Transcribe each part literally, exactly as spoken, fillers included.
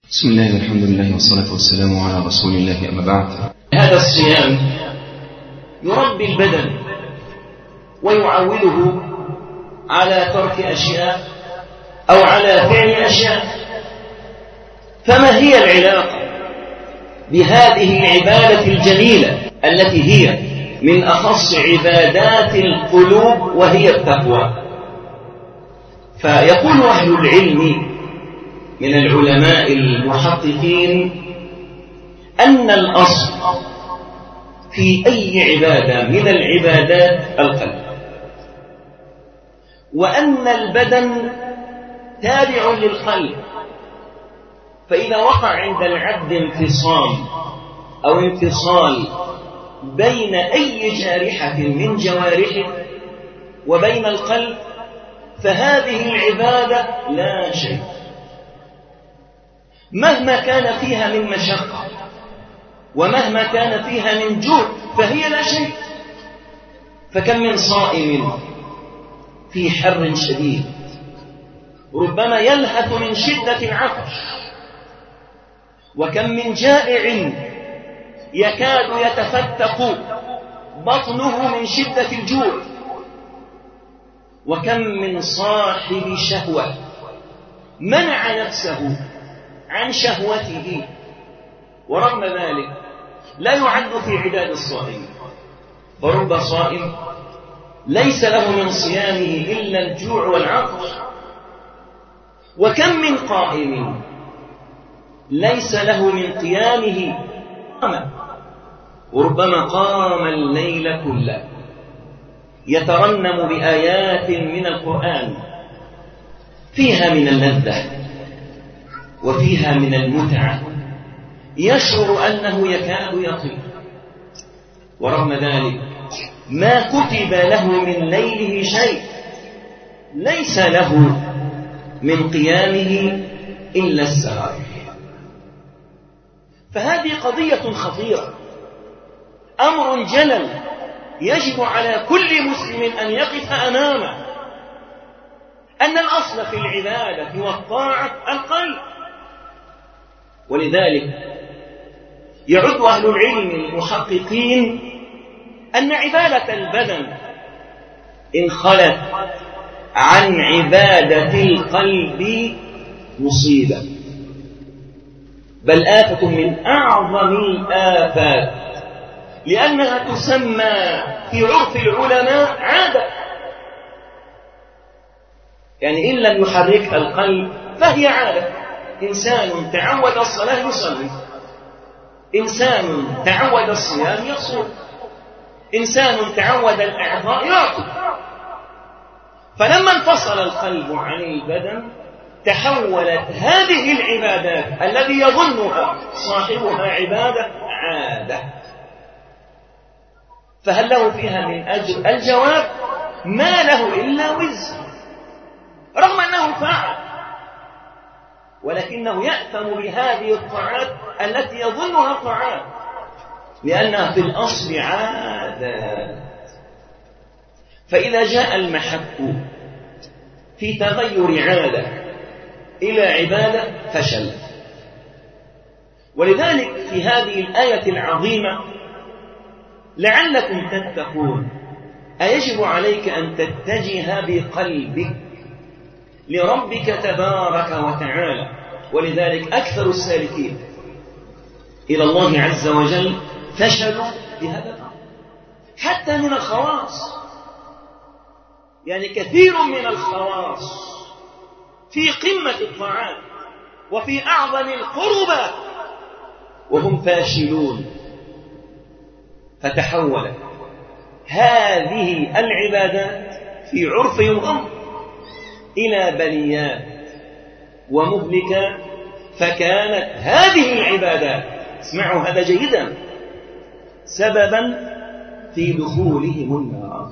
بسم الله والحمد لله والصلاة والسلام على رسول الله، أما بعد. هذا الصيام يربي البدن ويعوده على ترك أشياء أو على فعل أشياء. فما هي العلاقة بهذه العبادة الجميلة التي هي من أخص عبادات القلوب وهي التقوى؟ فيقول أهل العلم من العلماء المحققين أن الأصل في أي عبادة من العبادات القلب، وأن البدن تابع للقلب، فإذا وقع عند العبد انفصام أو انفصال بين أي جارحة من جوارحه وبين القلب فهذه العبادة لا شيء، مهما كان فيها من مشقة ومهما كان فيها من جوع فهي لا شيء. فكم من صائم في حر شديد ربما يلهث من شدة العطش، وكم من جائع يكاد يتفتق بطنه من شدة الجوع، وكم من صاحب شهوة منع نفسه عن شهوته ورغم ذلك لا يعد في عداد الصائم. فرب صائم ليس له من صيامه إلا الجوع والعطش، وكم من قائم ليس له من قيامه قام، وربما قام الليل كله يترنم بآيات من القرآن فيها من اللذة وفيها من المتعة، يشعر أنه يكاد يطير، ورغم ذلك ما كتب له من ليله شيء، ليس له من قيامه إلا السهر. فهذه قضية خطيرة، أمر جلل يجب على كل مسلم أن يقف أمامه، أن الأصل في العبادة والطاعة القلب. ولذلك يعد أهل العلم المحققين أن عبادة البدن إن خلت عن عبادة القلب مصيبة، بل آفة من أعظم الآفات، لأنها تسمى في عرف العلماء عادة، يعني إن لم يحركها القلب فهي عادة. إنسان تعود الصلاة يصلي، إنسان تعود الصيام يصوم، إنسان تعود الإعطاء يعطي. فلما انفصل القلب عن البدن تحولت هذه العبادات الذي يظنها صاحبها عبادة عادة، فهل له فيها من أجر؟ الجواب ما له إلا وزر، رغم أنه فعل، ولكنه يأثم بهذه الطاعات التي يظنها طاعات، لأنها في الأصل عادات. فإذا جاء المحك في تغير عادة إلى عبادة فشل. ولذلك في هذه الآية العظيمة لعلكم تتقون أيجب عليك أن تتجه بقلبك لربك تبارك وتعالى. ولذلك أكثر السالكين إلى الله عز وجل فشلوا بهذا الأمر، حتى من الخواص، يعني كثير من الخواص في قمة الطاعات وفي أعظم القربات وهم فاشلون، فتحولت هذه العبادات في عرفهم إلى بليات ومهلكات، فكانت هذه العبادات، اسمعوا هذا جيدا، سببا في دخولهم النار.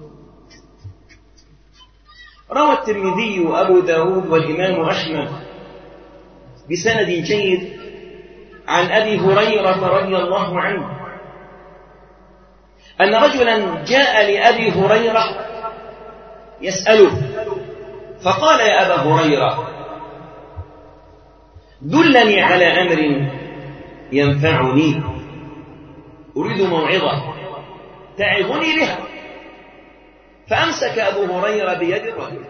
روى الترمذي وأبو داود والإمام أحمد بسند جيد عن أبي هريرة رضي الله عنه أن رجلا جاء لأبي هريرة يسأله فقال: يا أبا هريرة، دلني على أمر ينفعني، أريد موعظة تعظني بها. فأمسك أبو هريرة بيد الرجل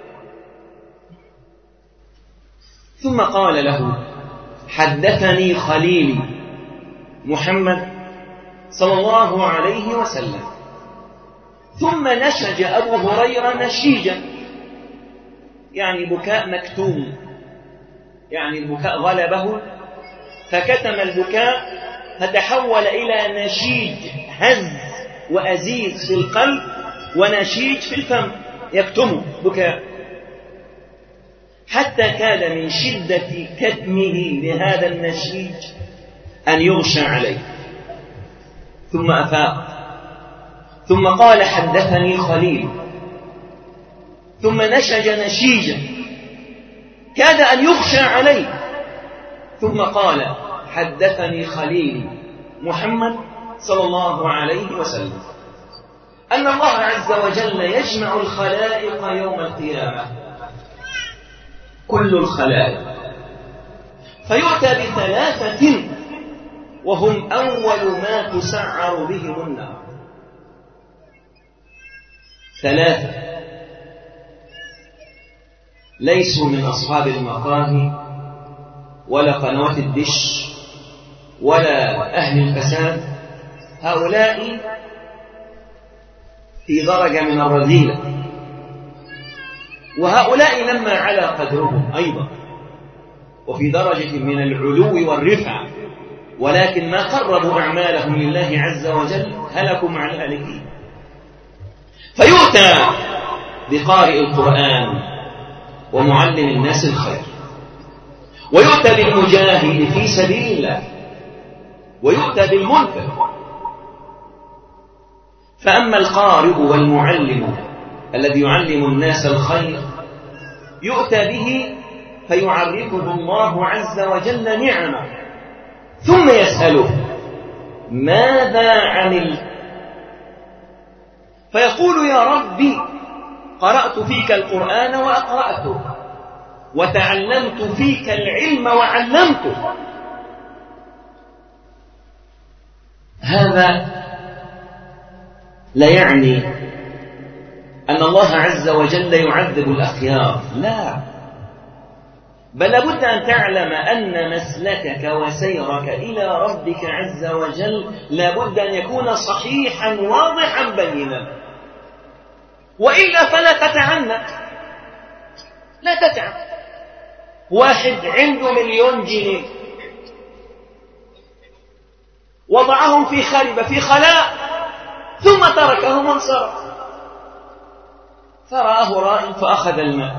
ثم قال له: حدثني خليلي محمد صلى الله عليه وسلم. ثم نشج أبو هريرة نشيجا، يعني بكاء مكتوم، يعني البكاء غلبه فكتم البكاء فتحول إلى نشيج هز وأزيز في القلب ونشيج في الفم يكتمه بكاء، حتى كاد من شدة كتمه لهذا النشيج أن يغشى عليه. ثم أفاق ثم قال: حدثني خليل. ثم نشج نشيجا كاد أن يغشى عليه، ثم قال: حدثني خليل محمد صلى الله عليه وسلم أن الله عز وجل يجمع الخلائق يوم القيامة، كل الخلائق، فيؤتى بثلاثة وهم أول ما تسعر بهم النار. ثلاثة ليسوا من أصحاب المقاهي ولا قنوات الدش ولا أهل الفساد، هؤلاء في درجة من الرذيلة، وهؤلاء لما على قدرهم أيضا وفي درجة من العلو والرفعة، ولكن ما قربوا أعمالهم لله عز وجل هلكوا مع الهالكين. فيؤتى بقارئ القرآن ومعلم الناس الخير، ويؤتى بالمجاهد في سبيل الله، ويؤتى بالمنفق. فأما القارئ والمعلم الذي يعلم الناس الخير يؤتى به فيعرفه الله عز وجل نعمه، ثم يسأله: ماذا عملت؟ فيقول: يا ربي قرأت فيك القرآن وأقرأته، وتعلمت فيك العلم وعلمته. هذا لا يعني أن الله عز وجل يعذب الأخيار، لا، بل لابد أن تعلم أن مسلكك وسيرك إلى ربك عز وجل لابد أن يكون صحيحا واضحا بينا، وإلا فلا تتعنت، لا تتعب. واحد عنده مليون جنيه وضعهم في خربة في خلاء ثم تركهم وانصرف، فرآه راء فأخذ الماء،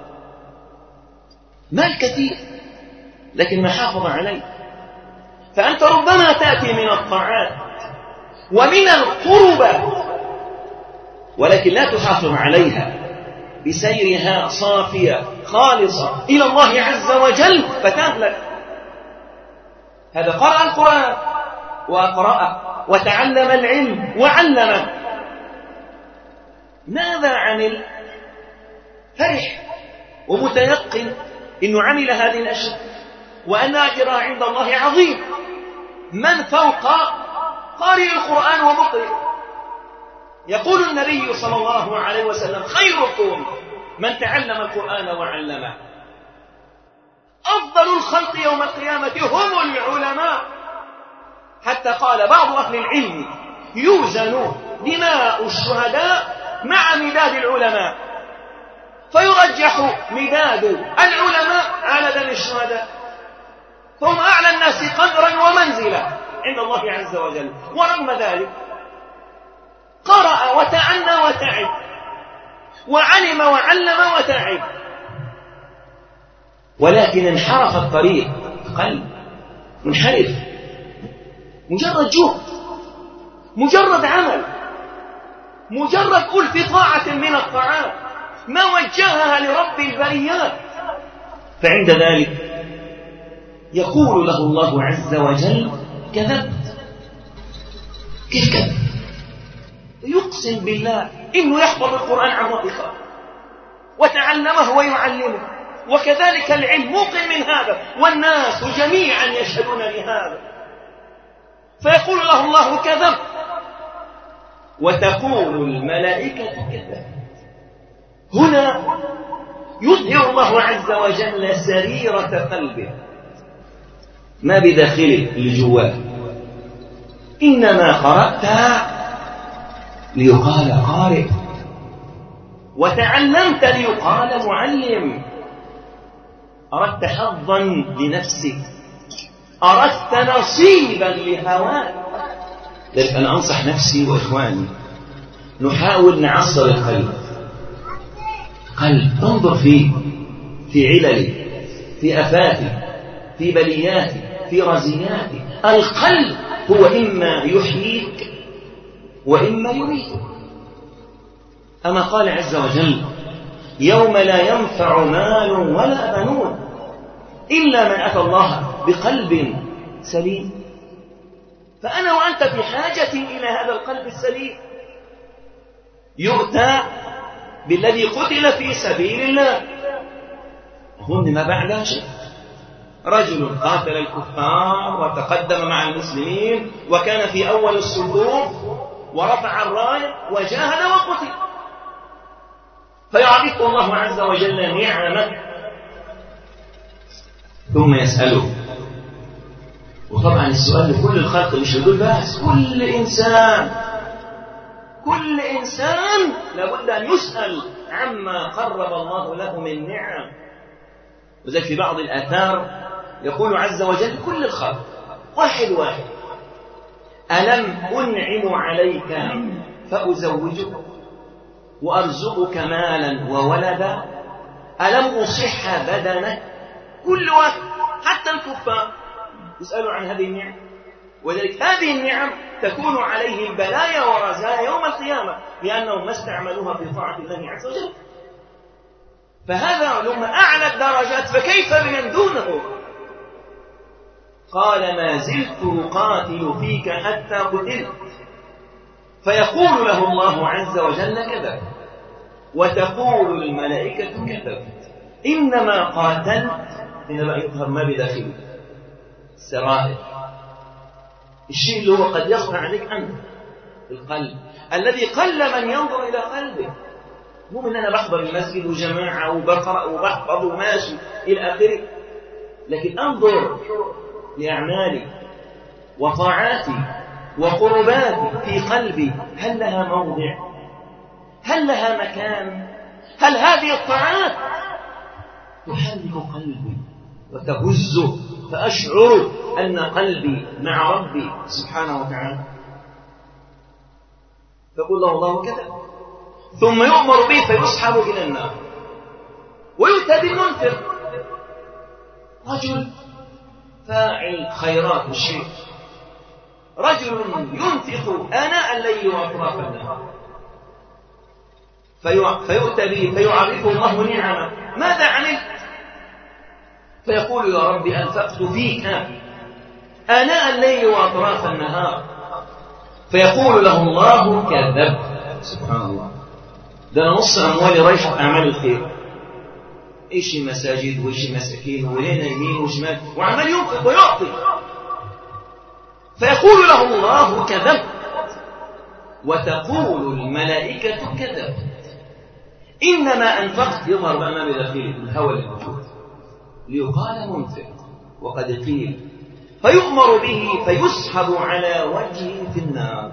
مال كثير لكن ما حافظ عليه. فأنت ربما تأتي من الطاعات ومن القربات ولكن لا تحافظ عليها بسيرها صافية خالصة إلى الله عز وجل فتهلك. هذا قرأ القرآن وأقرأه وتعلم العلم وعلمه، ماذا عمل؟ فرح ومتيقن إنه عمل هذه الأشياء وأن أجرها عند الله عظيم. من فوق قارئ القرآن ومقرئ؟ يقول النبي صلى الله عليه وسلم: خيركم من تعلم القرآن وعلمه. أفضل الخلق يوم القيامة هم العلماء، حتى قال بعض أهل العلم: يوزن دماء الشهداء مع مداد العلماء، فيرجح مداد العلماء على دم الشهداء، فهم أعلى الناس قدرا ومنزلة عند الله عز وجل. ورغم ذلك قرأ وتعنى وتعب، وعلم وعلم وتعب، ولكن انحرف الطريق، قلب منحرف، مجرد جهد، مجرد عمل، مجرد ألف طاعة من الطاعات ما وجهها لرب البريات. فعند ذلك يقول له الله عز وجل: كذبت. كيف كذب؟ يقسم بالله إنه يحفظ القرآن عن ظهر وتعلمه ويعلمه، وكذلك العلم موقن من هذا، والناس جميعا يشهدون لهذا، فيقول له الله كذب، وتقول الملائكة كذب. هنا يظهر الله عز وجل سريرة قلبه، ما بداخله اللي جواه. إنما قرأت ليقال قارئ، وتعلمت ليقال معلم. أردت حظا لنفسك، أردت نصيبا لهواك. لذلك أنا أنصح نفسي وإخواني نحاول نعصر القلب. قلب تنظر فيه، في علله، في أفاته، في بلياته، في رزياته. القلب هو إما يحييك وإما يميتك. أما قال عز وجل: يوم لا ينفع مال ولا بنون إلا من أتى الله بقلب سليم. فأنا وأنت بحاجة إلى هذا القلب السليم. يؤتى بالذي قتل في سبيل الله، هم ما بعد شيء. رجل قاتل الكفار وتقدم مع المسلمين وكان في أول الصفوف ورفع الراية وجاهد وقتل، فيعرفه الله عز وجل نعمه ثم يسأله. وطبعا السؤال لكل الخلق، مش لدول بس، كل إنسان كل إنسان لابد أن يسأل عما قرب الله له من نعم. وذلك في بعض الآثار يقول عز وجل كل الخلق واحد واحد: ألم أنعم عليك فأزوجك وأرزقك مالا وولدا؟ ألم أصح بدنك؟ كل واحد حتى الكفار يسألوا عن هذه النعم. وذلك هذه النعم تكون عليه البلايا ورزايا يوم القيامة، لأنهم ما استعملوها في طاعة الله عز وجل. فهذا لما أعلى الدرجات، فكيف بمن دونه؟ قال: ما زلت أقاتل فيك حتى قتلت. فيقول له الله عز وجل: كذب. وتقول الملائكة: كذب. إنما قاتلت. هنا بقى يظهر ما بداخله، السرائر، الشيء اللي هو قد يخفى عليك أنت، القلب الذي قل من ينظر إلى قلبه. مو من أنا بحضر المسجد وجماعة وبقرأ وبحفظ وماشي إلى آخره، لكن أنظر لأعمالي وطاعاتي وقرباتي في قلبي، هل لها موضع؟ هل لها مكان؟ هل هذه الطاعات تحرك قلبي وتهزه فأشعر أن قلبي مع ربي سبحانه وتعالى؟ فقل له الله كذا، ثم يؤمر به فيسحب إلى النار ويؤتى بالمنفق، رجل فاعل خيرات والشيء، رجل ينفق آناء الليل وأطراف النهار، فيؤتى به فيعرفه الله نعمه: ماذا عملت؟ فيقول: يا رب أنفقت فيك آناء الليل وأطراف النهار. فيقول له الله: كذب. سبحان الله، ده نص أموالي رايحة في أعمال الخير، إيش مساجد وإيش مساكين وهنا يمين وشمال، وعمال ينفق ويعطي. فيقول له الله: كذب. وتقول الملائكة: كذب. إنما أنفقت. يظهر بقى ما بداخله الهوى الموجود، ليقال منفق وقد قيل. فيؤمر به فيسحب على وجهه في النار.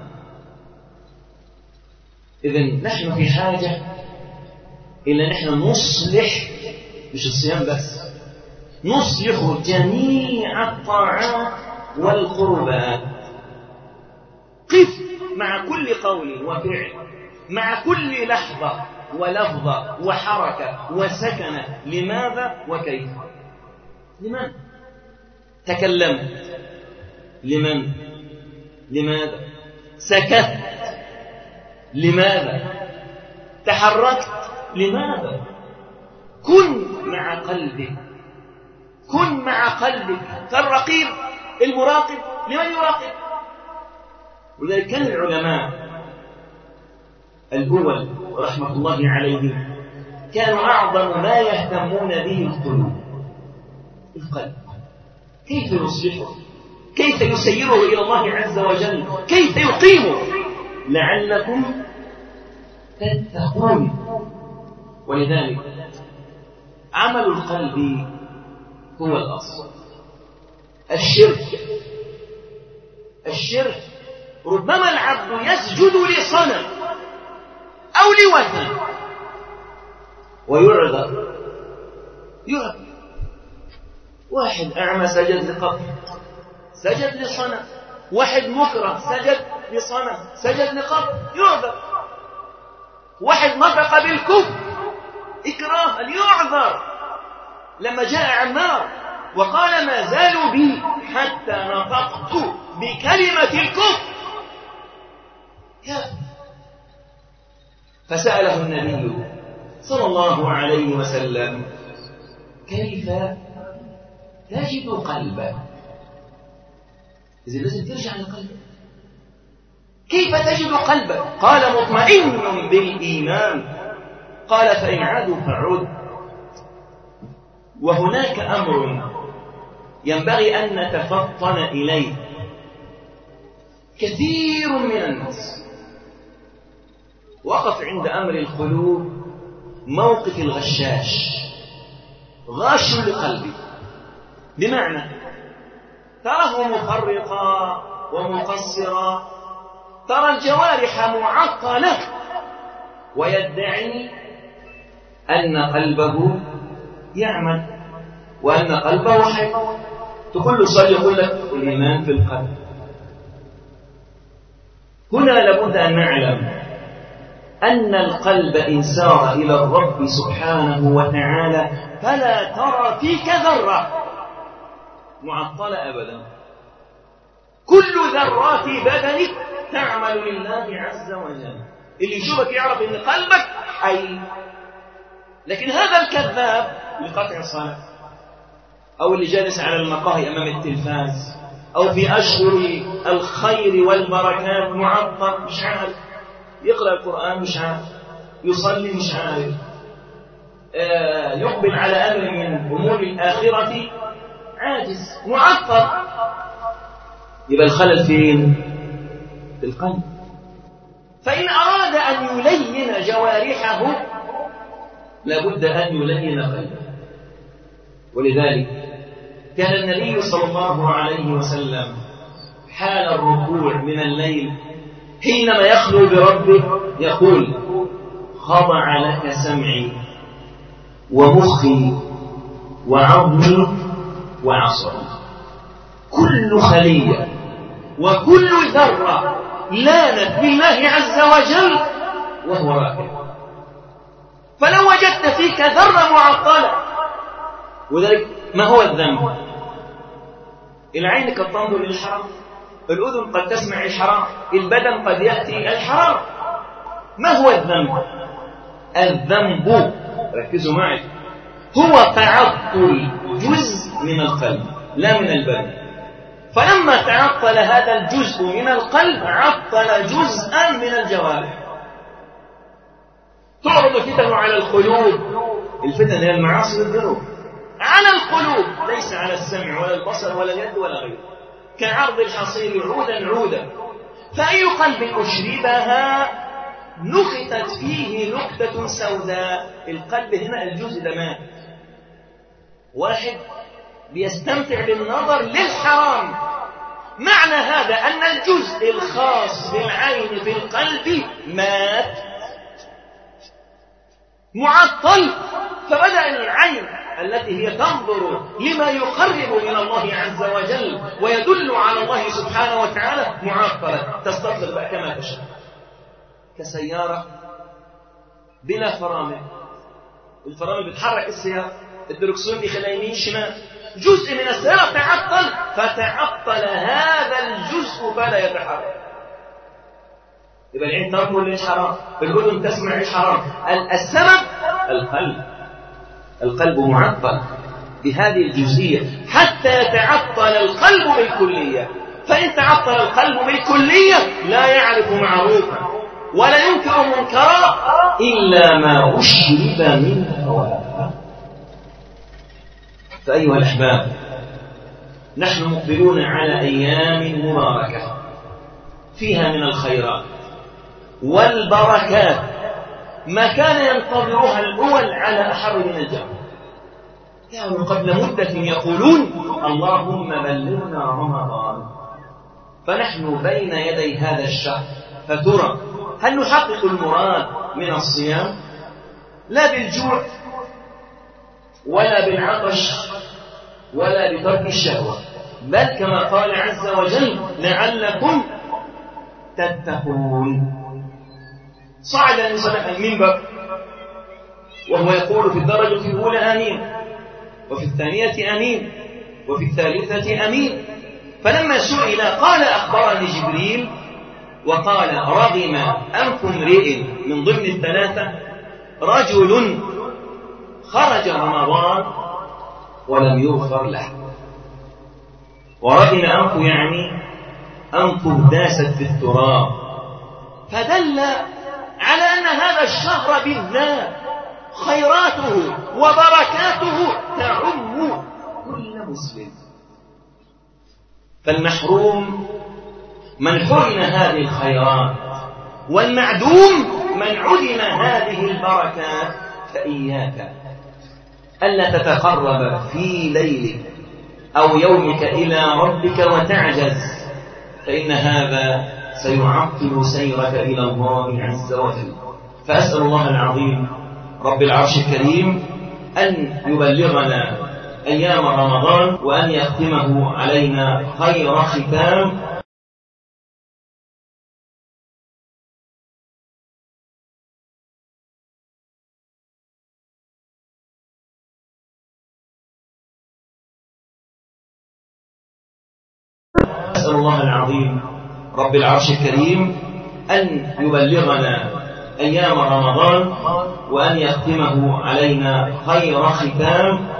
إذن نحن في حاجة إلا نحن نصلح، مش الصيام بس، نصلح جميع الطاعات والقربات. قف مع كل قول وفعل، مع كل لحظة ولفظة وحركة وسكنة. لماذا وكيف؟ لمن؟ تكلمت لمن؟ لماذا؟ سكت لماذا؟ تحركت لماذا؟ كن مع قلبك، كن مع قلبك كالرقيب المراقب لمن يراقب. ولذلك كان العلماء الأول رحمة الله عليهم كانوا أعظم ما يهتمون به القلوب، القلب، كيف يصلحه، كيف يسيره إلى الله عز وجل، كيف يقيمه لعلكم تتقون. ولذلك عمل القلب هو الأصل. الشرك الشرك ربما العبد يسجد لصنم أو لوثن ويعذر، يعذر. واحد أعمى سجد لقبر، سجد لصنم. واحد مكره سجد لصنم، سجد لقبر، يعذر. واحد نطق بالكفر إكراها، يعذر. لما جاء عمار وقال ما زالوا بي حتى نطقت بكلمة الكفر، فسأله النبي صلى الله عليه وسلم كيف تجد قلبك؟ إذا لازم ترجع لقلبك. كيف تجد قلبك؟ قال مطمئن بالإيمان. قال فإن عادوا فعد. وهناك أمر ينبغي أن نتفطن إليه. كثير من الناس وقف عند أمر القلوب موقف الغشاش، غاش لقلبي، بمعنى تراه مفرطا ومقصرا، ترى الجوارح معطلة، ويدعي أن قلبه يعمل وأن قلبه حي. تقول له صلي، يقول لك الإيمان في القلب. هنا لابد أن نعلم أن القلب إن سار إلى الرب سبحانه وتعالى فلا ترى فيك ذرة معطلة أبدا. كل ذرات بدنك تعمل لله عز وجل. اللي يشوفك يعرف أن قلبك حي. لكن هذا الكذاب لقطع الصلاة، أو اللي جالس على المقاهي أمام التلفاز، أو في أشهر الخير والبركات معطل، مش عارف يقرأ القرآن، مش عارف يصلي، مش عارف آه يقبل على أمر من أمور الآخرة، عاجز معطل. يبقى الخلل فين؟ في القلب. فإن أراد أن يلين جوارحه لابد أن يلين قلبه. ولذلك كان النبي صلى الله عليه وسلم حال الركوع من الليل حينما يخلو بربه يقول خضع لك سمعي ومخي وعظمي وعصبي، كل خلية وكل ذرة لانت بالله عز وجل وهو راكع. فلو وجدت فيك ذرة معطلة، وذلك ما هو الذنب؟ العين قد تنظر للحرام، الأذن قد تسمع الحرام، البدن قد يأتي الحرام. ما هو الذنب؟ الذنب، ركزوا معي، هو تعطل جزء من القلب لا من البدن. فلما تعطل هذا الجزء من القلب عطل جزءا من الجوارح. تعرض فتن على القلوب، الفتن هي المعاصي والذنوب، على القلوب، ليس على السمع ولا البصر ولا اليد ولا غيره، كعرض الحصير عودا عودا. فأي قلب أشربها نكتت فيه نكتة سوداء. القلب هنا الجزء ده مات. واحد بيستمتع بالنظر للحرام، معنى هذا أن الجزء الخاص بالعين في القلب مات معطل. فبدأ العين التي هي تنظر لما يقرب من الله عز وجل ويدل على الله سبحانه وتعالى معطلة، تستطلق بقى كما تشاء، كسيارة بلا فرامل. الفرامل بتحرك السيارة، الدركسيون بيخليها يمين شمال، جزء من السيارة تعطل، فتعطل هذا الجزء فلا يتحرك. يبقى العين تنظر للحرام، الأذن تسمع الحرام. السبب القلب. القلب معطل بهذه الجزئية حتى يتعطل القلب بالكلية. فإن تعطل القلب بالكلية لا يعرف معروفا ولا ينكر منكرا إلا ما أشرب من هواه. فأيها الأحباب، نحن مقبلون على أيام مباركة فيها من الخيرات والبركات ما كان ينتظرها الأول على أحر من الجو. كانوا قبل مدة يقولون اللهم بلغنا رمضان، فنحن بين يدي هذا الشهر، فترى هل نحقق المراد من الصيام؟ لا بالجوع ولا بالعطش ولا بترك الشهوة، بل كما قال عز وجل لعلكم تتقون. صعد النبي صلى الله عليه وسلم المنبر وهو يقول في الدرجة الأولى آمين، وفي الثانية أمين، وفي الثالثة أمين. فلما سئل قال أخبرني جبريل وقال رغم أنف امرئ من ضمن الثلاثة رجل خرج رمضان ولم يغفر له. ورغم أنف يعني أنفه داست في التراب، فدل على أن هذا الشهر بالذات خيراته وبركاته تعم كل مسلم. فالمحروم من حرم هذه الخيرات، والمعدوم من عدم هذه البركات. فإياك ألا تتقرب في ليلك أو يومك إلى ربك وتعجز، فإن هذا سيعطل سيرك إلى الله عز وجل. فأسأل الله العظيم رب العرش الكريم أن يبلغنا أيام رمضان وأن يختمه علينا خير ختام. أسأل الله العظيم رب العرش الكريم أن يبلغنا أيام رمضان وأن يختمه علينا خير ختام.